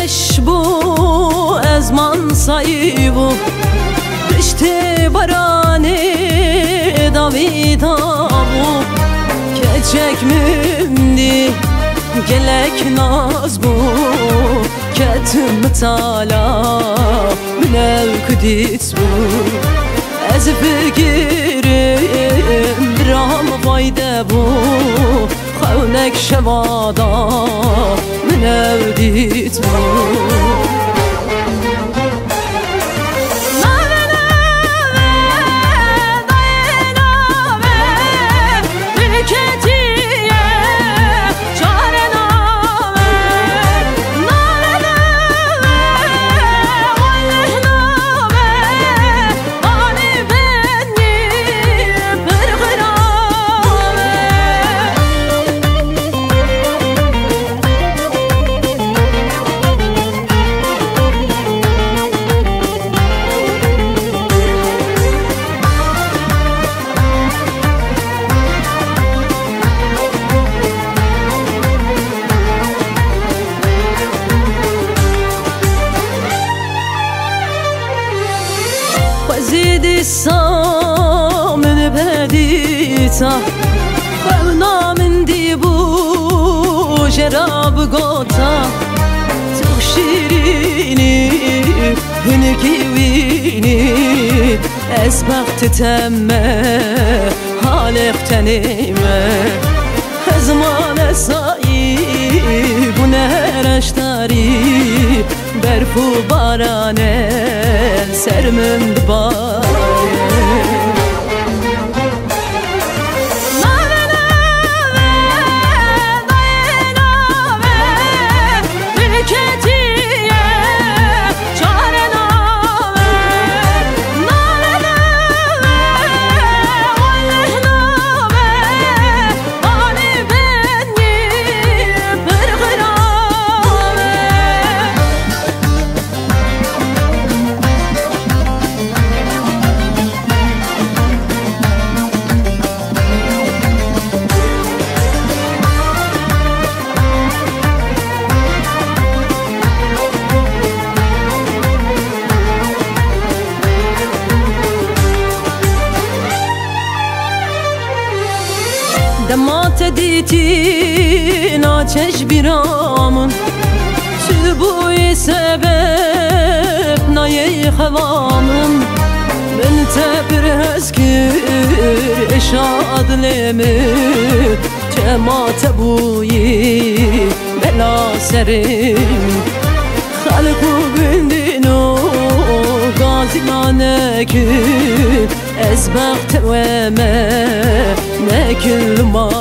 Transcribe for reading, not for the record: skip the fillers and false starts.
گلش بو از من سایبو رشته برانه داویدا بو کچک مندی گلک ناز بو کتم تالا من الکدیت بو از فکرم درام فایده بو خونک شوادا من الدیت بو زيدي من بديتا خلنا من ديبو جراب قوتا تغشيريني هنكي ويني اسبقت تمه حالق تنيمه زمان سایب و نرشتاری برف و بارانه سرمند باره دمات دیتی ناچش بیرامون تو بوی سبب نایه خوامون من تبر هزکر اشاد لیمت تمات بوی بلا سرم خلقو بندینو غازیانه که از بخت و ما نکل ما